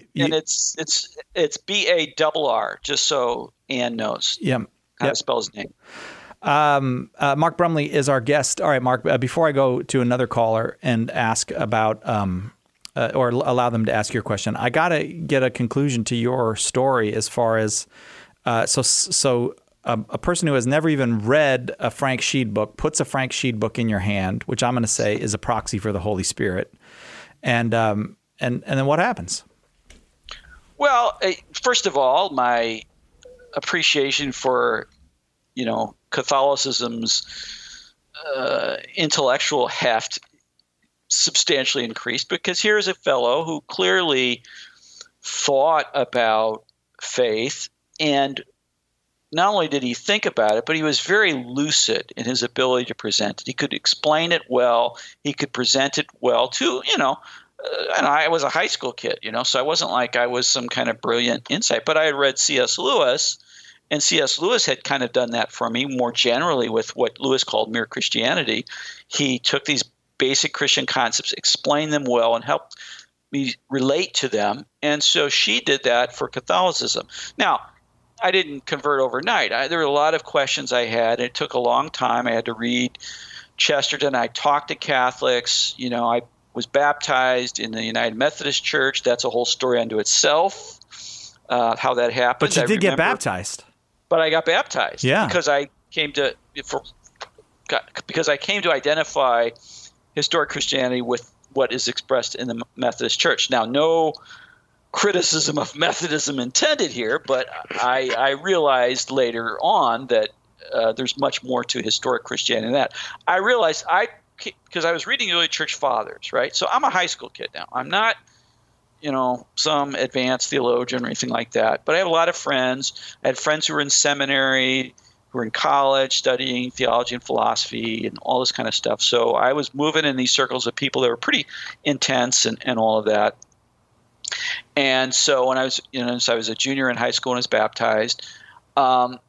Speaker 5: BARR, just so Anne knows.
Speaker 4: Yeah.
Speaker 5: How to spell his name.
Speaker 4: Mark Brumley is our guest. All right, Mark, before I go to another caller and ask about or allow them to ask your question, I got to get a conclusion to your story as far as so a person who has never even read a Frank Sheed book puts a Frank Sheed book in your hand, which I'm going to say is a proxy for the Holy Spirit. And then what happens?
Speaker 5: Well, first of all, my appreciation for Catholicism's intellectual heft substantially increased, because here's a fellow who clearly thought about faith, and not only did he think about it, but he was very lucid in his ability to present it. He could explain it well. He could present it well to, and I was a high school kid, so I wasn't like I was some kind of brilliant insight, but I had read C.S. Lewis, and C.S. Lewis had kind of done that for me more generally with what Lewis called mere Christianity. He took these basic Christian concepts, explained them well, and helped me relate to them. And so she did that for Catholicism. Now, I didn't convert overnight. There were a lot of questions I had. It took a long time. I had to read Chesterton. I talked to Catholics. I was baptized in the United Methodist Church. That's a whole story unto itself. how that happened.
Speaker 4: But you did get baptized.
Speaker 5: But I got baptized.
Speaker 4: Yeah.
Speaker 5: Because I came to identify historic Christianity with what is expressed in the Methodist Church. Now, no criticism of Methodism intended here, but I realized later on that there's much more to historic Christianity than that. I realized because I was reading early church fathers, right? So I'm a high school kid now. I'm not, some advanced theologian or anything like that, but I have a lot of friends. I had friends who were in seminary, who were in college studying theology and philosophy and all this kind of stuff. So I was moving in these circles of people that were pretty intense and all of that. And so when I was, so I was a junior in high school and I was baptized. The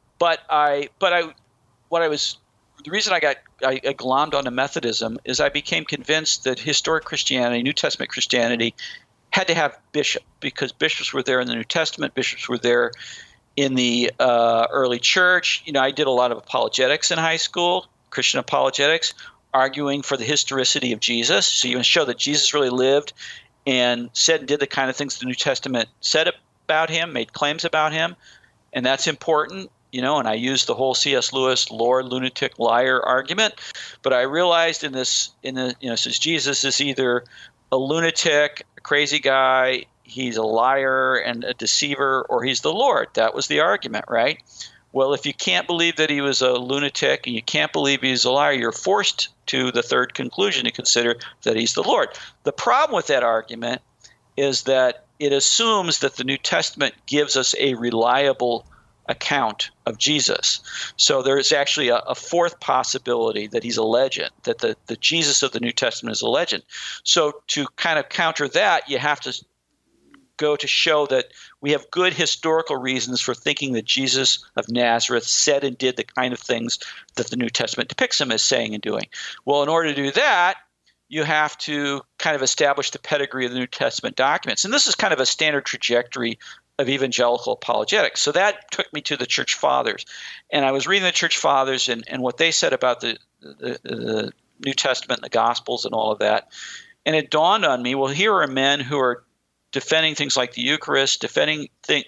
Speaker 5: reason I glommed onto Methodism is I became convinced that historic Christianity, New Testament Christianity, had to have bishop, because bishops were there in the New Testament, bishops were there in the early church. I did a lot of apologetics in high school, Christian apologetics, arguing for the historicity of Jesus. So you show that Jesus really lived and said and did the kind of things the New Testament said about him, made claims about him, and that's important. And I used the whole C.S. Lewis Lord, lunatic, liar argument. But I realized since Jesus is either a lunatic, a crazy guy, he's a liar and a deceiver, or he's the Lord. That was the argument, right? Well, if you can't believe that he was a lunatic and you can't believe he's a liar, you're forced to the third conclusion to consider that he's the Lord. The problem with that argument is that it assumes that the New Testament gives us a reliable account of Jesus. So there's actually a fourth possibility that he's a legend, that the Jesus of the New Testament is a legend. So to kind of counter that, you have to go to show that we have good historical reasons for thinking that Jesus of Nazareth said and did the kind of things that the New Testament depicts him as saying and doing. Well, in order to do that, you have to kind of establish the pedigree of the New Testament documents. And this is kind of a standard trajectory of evangelical apologetics. So that took me to the Church Fathers. And I was reading the Church Fathers and what they said about the New Testament and the Gospels and all of that. And it dawned on me, well, here are men who are defending things like the Eucharist, in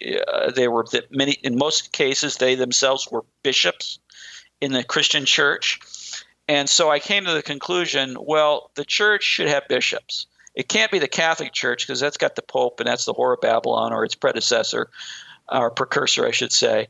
Speaker 5: most cases, they themselves were bishops in the Christian church. And so I came to the conclusion, well, the church should have bishops. It can't be the Catholic Church, because that's got the Pope and that's the Whore of Babylon, or its predecessor, or precursor, I should say.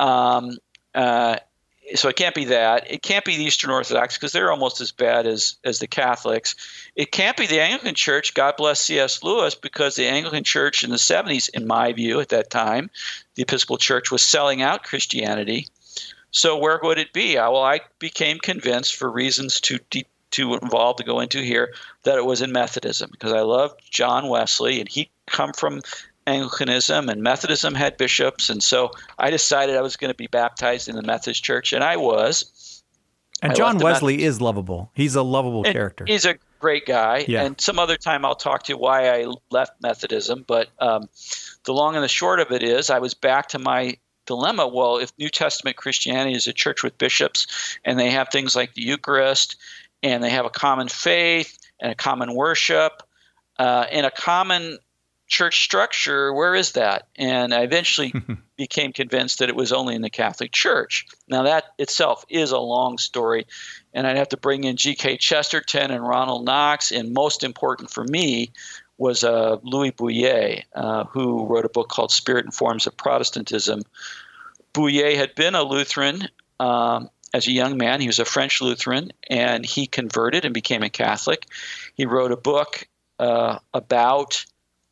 Speaker 5: So it can't be that. It can't be the Eastern Orthodox, because they're almost as bad as the Catholics. It can't be the Anglican Church, God bless C.S. Lewis, because the Anglican Church in the 70s, in my view at that time, the Episcopal Church was selling out Christianity. So where would it be? Well, I became convinced, for reasons too involved to go into here, that it was in Methodism, because I loved John Wesley, and he come from Anglicanism, and Methodism had bishops, and so I decided I was going to be baptized in the Methodist Church, and I was.
Speaker 4: And John Wesley is lovable. He's a lovable character.
Speaker 5: He's a great guy,
Speaker 4: yeah.
Speaker 5: And some other time I'll talk to you why I left Methodism, but the long and the short of it is I was back to my dilemma. Well, if New Testament Christianity is a church with bishops, and they have things like the Eucharist, and they have a common faith and a common worship and a common church structure, where is that? And I eventually became convinced that it was only in the Catholic Church. Now that itself is a long story, and I'd have to bring in G.K. Chesterton and Ronald Knox, and most important for me was Louis Bouyer, who wrote a book called Spirit and Forms of Protestantism. Bouyer had been a Lutheran as a young man. He was a French Lutheran, and he converted and became a Catholic. He wrote a book about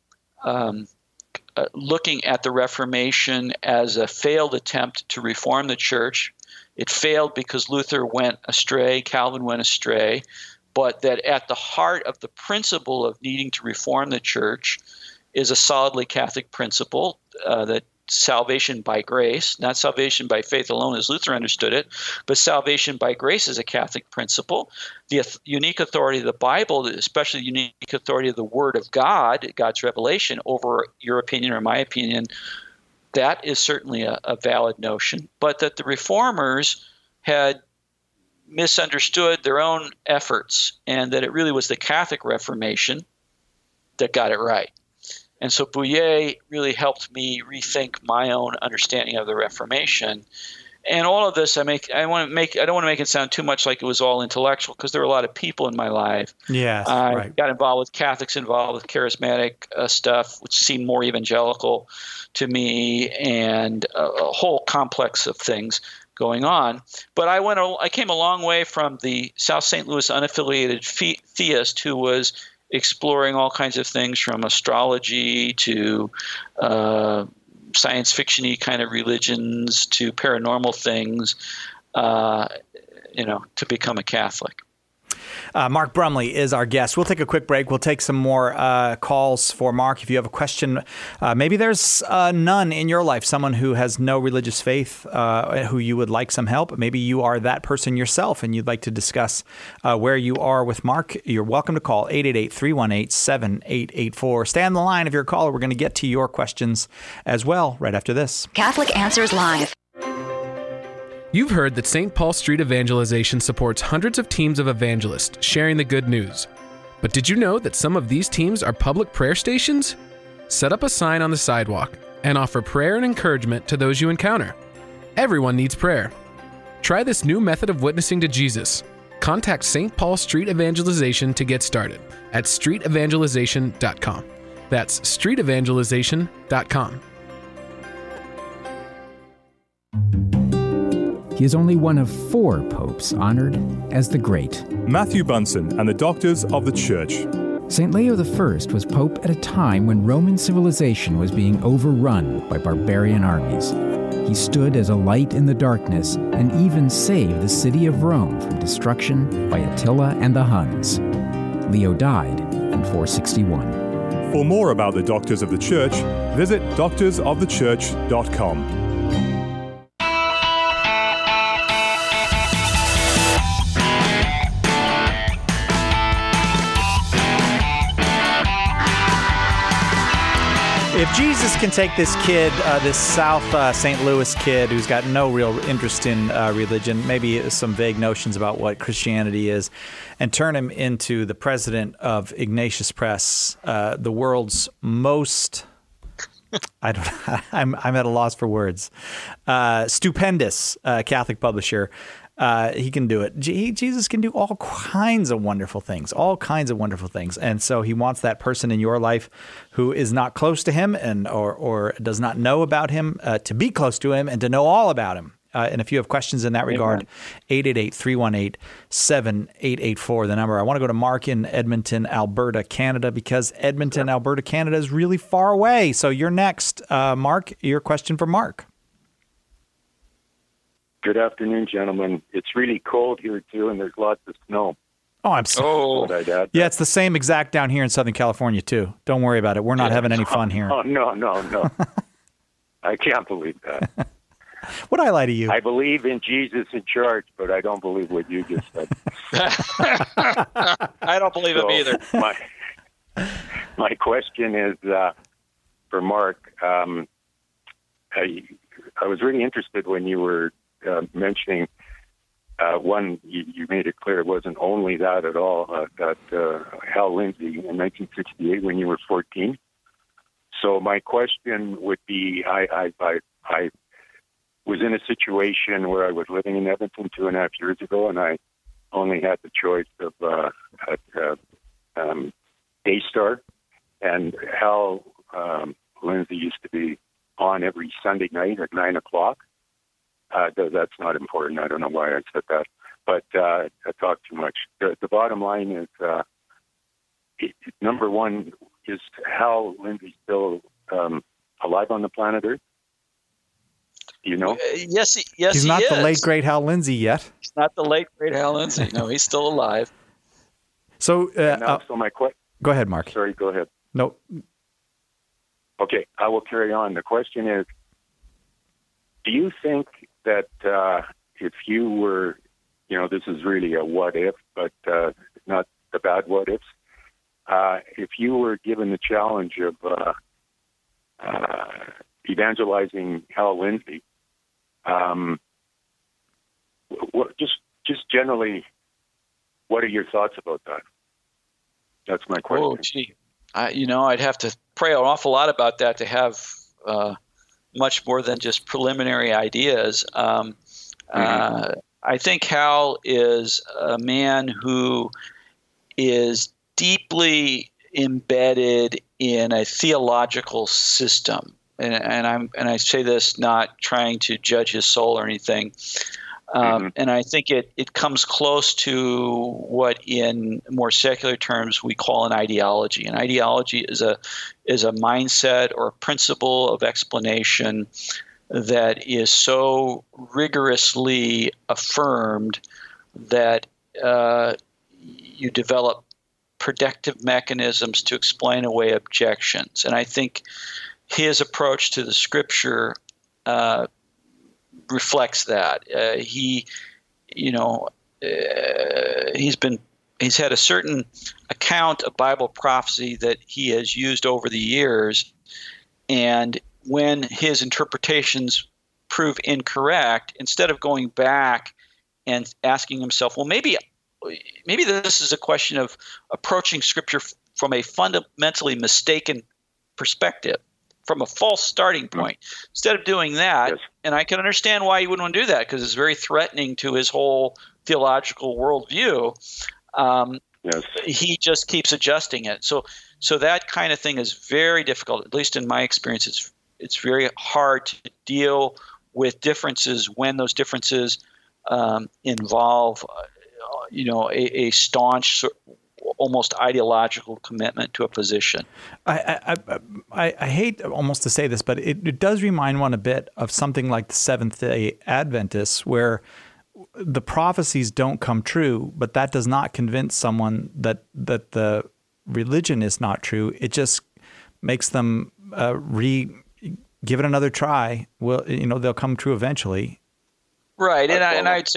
Speaker 5: looking at the Reformation as a failed attempt to reform the church. It failed because Luther went astray, Calvin went astray, but that at the heart of the principle of needing to reform the church is a solidly Catholic principle, that salvation by grace, not salvation by faith alone as Luther understood it, but salvation by grace is a Catholic principle. The unique authority of the Bible, especially the unique authority of the Word of God, God's revelation, over your opinion or my opinion, that is certainly a valid notion. But that the Reformers had misunderstood their own efforts, and that it really was the Catholic Reformation that got it right. And so Bouyer really helped me rethink my own understanding of the Reformation. And all of this, I don't want to make it sound too much like it was all intellectual, because there were a lot of people in my life.
Speaker 4: Yes,
Speaker 5: I
Speaker 4: right.
Speaker 5: got involved with Catholics, involved with charismatic stuff, which seemed more evangelical to me, and a whole complex of things going on. But I came a long way from the South St. Louis unaffiliated theist who was exploring all kinds of things from astrology to science fiction-y kind of religions to paranormal things, to become a Catholic.
Speaker 4: Mark Brumley is our guest. We'll take a quick break. We'll take some more calls for Mark. If you have a question, maybe there's none in your life, someone who has no religious faith, who you would like some help. Maybe you are that person yourself and you'd like to discuss where you are with Mark. You're welcome to call 888-318-7884. Stay on the line if you're a caller. We're going to get to your questions as well right after this.
Speaker 12: Catholic Answers Live.
Speaker 15: You've heard that St. Paul Street Evangelization supports hundreds of teams of evangelists sharing the good news. But did you know that some of these teams are public prayer stations? Set up a sign on the sidewalk and offer prayer and encouragement to those you encounter. Everyone needs prayer. Try this new method of witnessing to Jesus. Contact St. Paul Street Evangelization to get started at streetevangelization.com. That's streetevangelization.com.
Speaker 16: He is only one of 4 popes honored as the Great.
Speaker 17: Matthew Bunsen and the Doctors of the Church.
Speaker 16: St. Leo I was pope at a time when Roman civilization was being overrun by barbarian armies. He stood as a light in the darkness and even saved the city of Rome from destruction by Attila and the Huns. Leo died in 461.
Speaker 17: For more about the Doctors of the Church, visit doctorsofthechurch.com.
Speaker 4: If Jesus can take this kid, this South St. Louis kid who's got no real interest in religion, maybe some vague notions about what Christianity is, and turn him into the president of Ignatius Press, the world's most, I'm at a loss for words, stupendous Catholic publisher, he can do it. Jesus can do all kinds of wonderful things, And so he wants that person in your life who is not close to him or does not know about him to be close to him and to know all about him. And if you have questions in that regard, 888-318-7884, the number. I want to go to Mark in Edmonton, Alberta, Canada, because Edmonton, Alberta, Canada is really far away. So you're next. Mark, your question for Mark.
Speaker 18: Good afternoon, gentlemen. It's really cold here, too, and there's lots of snow.
Speaker 4: Oh, I'm sorry. Yeah, it's the same exact down here in Southern California, too. Don't worry about it. We're not having any fun here.
Speaker 18: Oh, no. I can't believe that.
Speaker 4: Would I lie to you?
Speaker 18: I believe in Jesus in charge, but I don't believe what you just said.
Speaker 5: I don't believe him either.
Speaker 18: My question is for Mark. I was really interested when you were mentioning one, you made it clear it wasn't only that at all, that Hal Lindsey in 1968 when you were 14. So my question would be, I was in a situation where I was living in Edmonton 2.5 years ago, and I only had the choice of Daystar, and Hal Lindsey used to be on every Sunday night at 9 o'clock. That's not important. I don't know why I said that, but I talk too much. The bottom line is, number one, is Hal Lindsey still alive on the planet Earth? Do you know?
Speaker 5: Yes,
Speaker 4: he's not
Speaker 5: he
Speaker 4: the
Speaker 5: is.
Speaker 4: late great Hal Lindsey yet.
Speaker 5: He's not the late great Hal Lindsey. No, he's still alive.
Speaker 4: So,
Speaker 18: so my question.
Speaker 4: Go ahead, Mark.
Speaker 18: Sorry, go ahead.
Speaker 4: No.
Speaker 18: Okay, I will carry on. The question is, do you think that if you were, this is really a what if, but not the bad what ifs, if you were given the challenge of evangelizing Hal Lindsey, just generally, what are your thoughts about that? That's my question.
Speaker 5: Oh, gee. I'd have to pray an awful lot about that to have much more than just preliminary ideas. I think Hal is a man who is deeply embedded in a theological system, and I say this not trying to judge his soul or anything. And I think it comes close to what, in more secular terms, we call an ideology. An ideology is a mindset or a principle of explanation that is so rigorously affirmed that you develop protective mechanisms to explain away objections. And I think his approach to the Scripture reflects that. He's had a certain account of Bible prophecy that he has used over the years, and when his interpretations prove incorrect, instead of going back and asking himself, well, maybe this is a question of approaching Scripture from a fundamentally mistaken perspective, from a false starting point. Instead of doing that, and I can understand why you wouldn't want to do that, because it's very threatening to his whole theological worldview, he just keeps adjusting it. So that kind of thing is very difficult, at least in my experience. It's very hard to deal with differences when those differences involve a staunch, almost ideological commitment to a position.
Speaker 4: I hate almost to say this, but it does remind one a bit of something like the Seventh-day Adventists, where the prophecies don't come true, but that does not convince someone that the religion is not true. It just makes them give it another try. Well, they'll come true eventually. Right, and I'd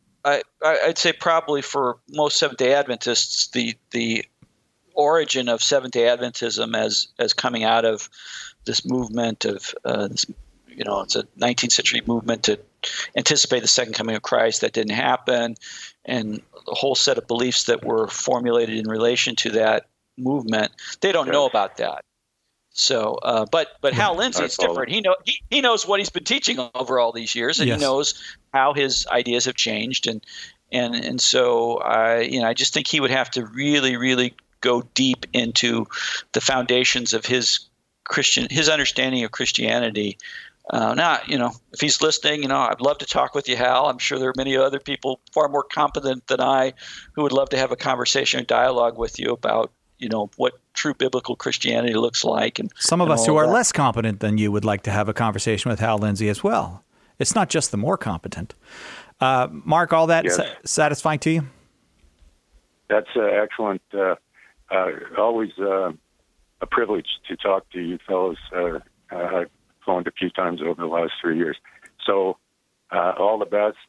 Speaker 4: say probably for most Seventh-day Adventists, the origin of Seventh-day Adventism as coming out of this movement of it's a 19th century movement to anticipate the second coming of Christ that didn't happen, and a whole set of beliefs that were formulated in relation to that movement. They don't know about that. So, but Hal Lindsey is different. He knows what he's been teaching over all these years, and he knows how his ideas have changed, and so I just think he would have to really, really go deep into the foundations of his understanding of Christianity. Now, if he's listening, I'd love to talk with you, Hal. I'm sure there are many other people far more competent than I who would love to have a conversation or dialogue with you about what true biblical Christianity looks like. And some of us who are less competent than you would like to have a conversation with Hal Lindsey as well. It's not just the more competent. Mark, all that satisfying to you?
Speaker 18: That's excellent. Always a privilege to talk to you fellows. I've phoned a few times over the last 3 years. So all the best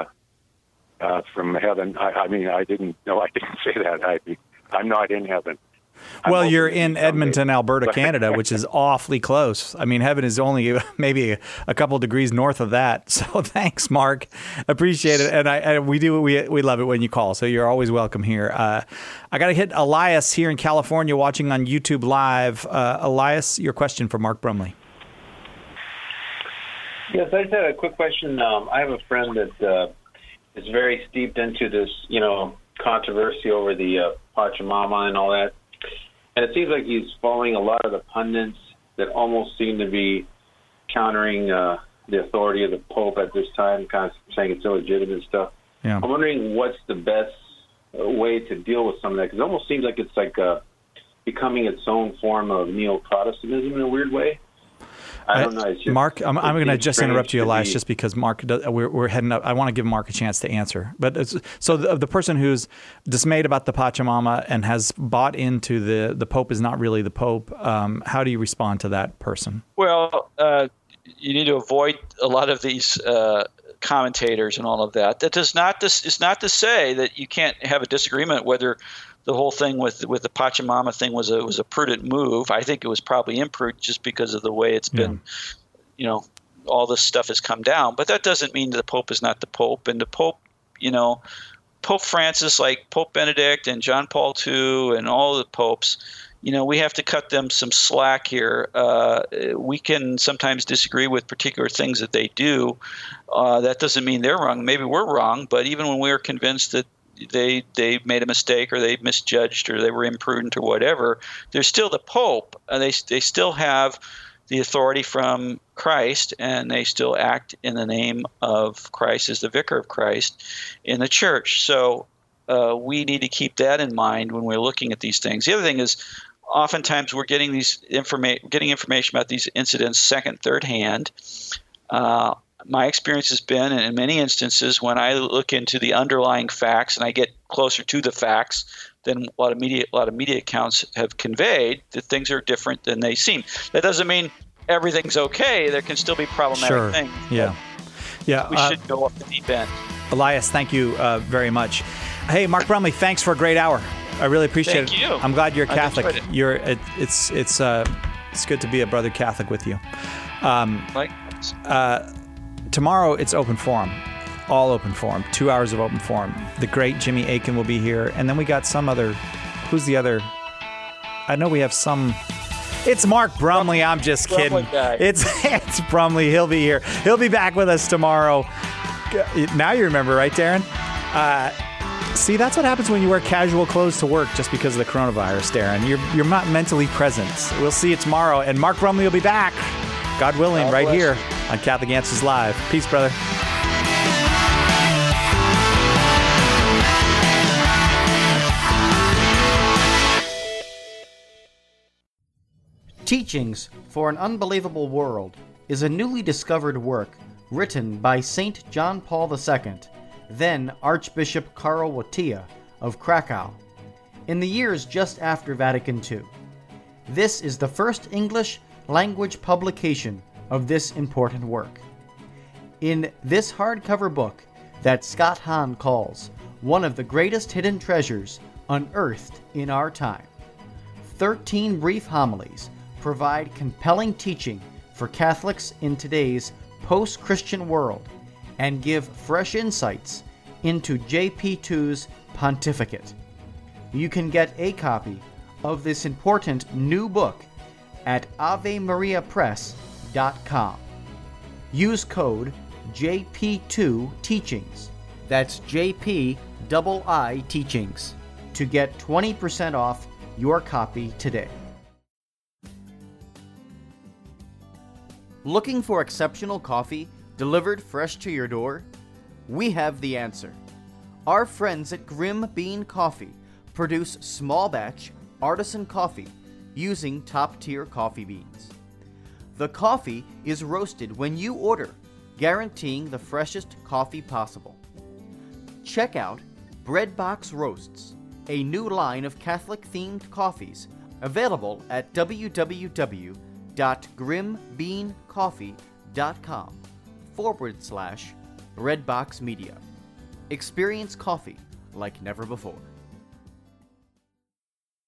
Speaker 18: from heaven. I didn't say that. I'm not in heaven.
Speaker 4: Well, you're in Edmonton, Alberta, Canada, which is awfully close. I mean, heaven is only maybe a couple degrees north of that. So thanks, Mark. Appreciate it. And we love it when you call. So you're always welcome here. I got to hit Elias here in California watching on YouTube Live. Elias, your question for Mark Brumley.
Speaker 19: Yes, I just had a quick question. I have a friend that is very steeped into this, controversy over the Pachamama and all that. And it seems like he's following a lot of the pundits that almost seem to be countering the authority of the Pope at this time, kind of saying it's illegitimate stuff. Yeah. I'm wondering what's the best way to deal with some of that, because it almost seems like it's like becoming its own form of neo-Protestantism in a weird way. I don't know.
Speaker 4: Mark, I'm going to just interrupt you, Elias, just because Mark, we're heading up. I want to give Mark a chance to answer. But so the person who's dismayed about the Pachamama and has bought into the Pope is not really the Pope, how do you respond to that person?
Speaker 5: Well, you need to avoid a lot of these commentators and all of that. That is not to say that you can't have a disagreement whether the whole thing with the Pachamama thing was a prudent move. I think it was probably imprudent just because of the way it's been, all this stuff has come down. But that doesn't mean that the Pope is not the Pope. And the Pope, Pope Francis, like Pope Benedict and John Paul II and all the popes, we have to cut them some slack here. We can sometimes disagree with particular things that they do. That doesn't mean they're wrong. Maybe we're wrong, but even when we're convinced that they made a mistake or they misjudged or they were imprudent or whatever, they're still the Pope. They still have the authority from Christ, and they still act in the name of Christ as the vicar of Christ in the church. So we need to keep that in mind when we're looking at these things. The other thing is, oftentimes we're getting information about these incidents second, third hand. My experience has been, in many instances, when I look into the underlying facts and I get closer to the facts than a lot of media accounts have conveyed, that things are different than they seem. That doesn't mean everything's okay. There can still be problematic things.
Speaker 4: Yeah.
Speaker 5: We should go off the deep end.
Speaker 4: Elias, thank you very much. Hey, Mark Brumley, thanks for a great hour. I really appreciate it.
Speaker 5: Thank you.
Speaker 4: I'm glad you're Catholic.
Speaker 5: It's
Speaker 4: good to be a brother Catholic with you.
Speaker 5: Likewise.
Speaker 4: Tomorrow it's open forum, all open forum, 2 hours of open forum. The great Jimmy Akin will be here, and then we got some other. Who's the other? I know we have some. It's Mark Brumley. I'm just kidding. It's Brumley. He'll be here. He'll be back with us tomorrow. Now you remember, right, Darren? See, that's what happens when you wear casual clothes to work just because of the coronavirus, Darren. You're not mentally present. We'll see you tomorrow, and Mark Brumley will be back, God willing, right here on Catholic Answers Live. Peace, brother.
Speaker 1: Teachings for an Unbelievable World is a newly discovered work written by St. John Paul II, then Archbishop Karol Wojtyła of Krakow, in the years just after Vatican II. This is the first English language publication of this important work. In this hardcover book that Scott Hahn calls one of the greatest hidden treasures unearthed in our time, 13 brief homilies provide compelling teaching for Catholics in today's post-Christian world and give fresh insights into JP2's pontificate. You can get a copy of this important new book at AveMariaPress.com. Use code JP2Teachings, that's JPII Teachings, to get 20% off your copy today. Looking for exceptional coffee delivered fresh to your door? We have the answer. Our friends at Grim Bean Coffee produce small batch artisan coffee using top-tier coffee beans. The coffee is roasted when you order, guaranteeing the freshest coffee possible. Check out Breadbox Roasts, a new line of Catholic-themed coffees available at www.grimbeancoffee.com/Breadbox Media. Experience coffee like never before.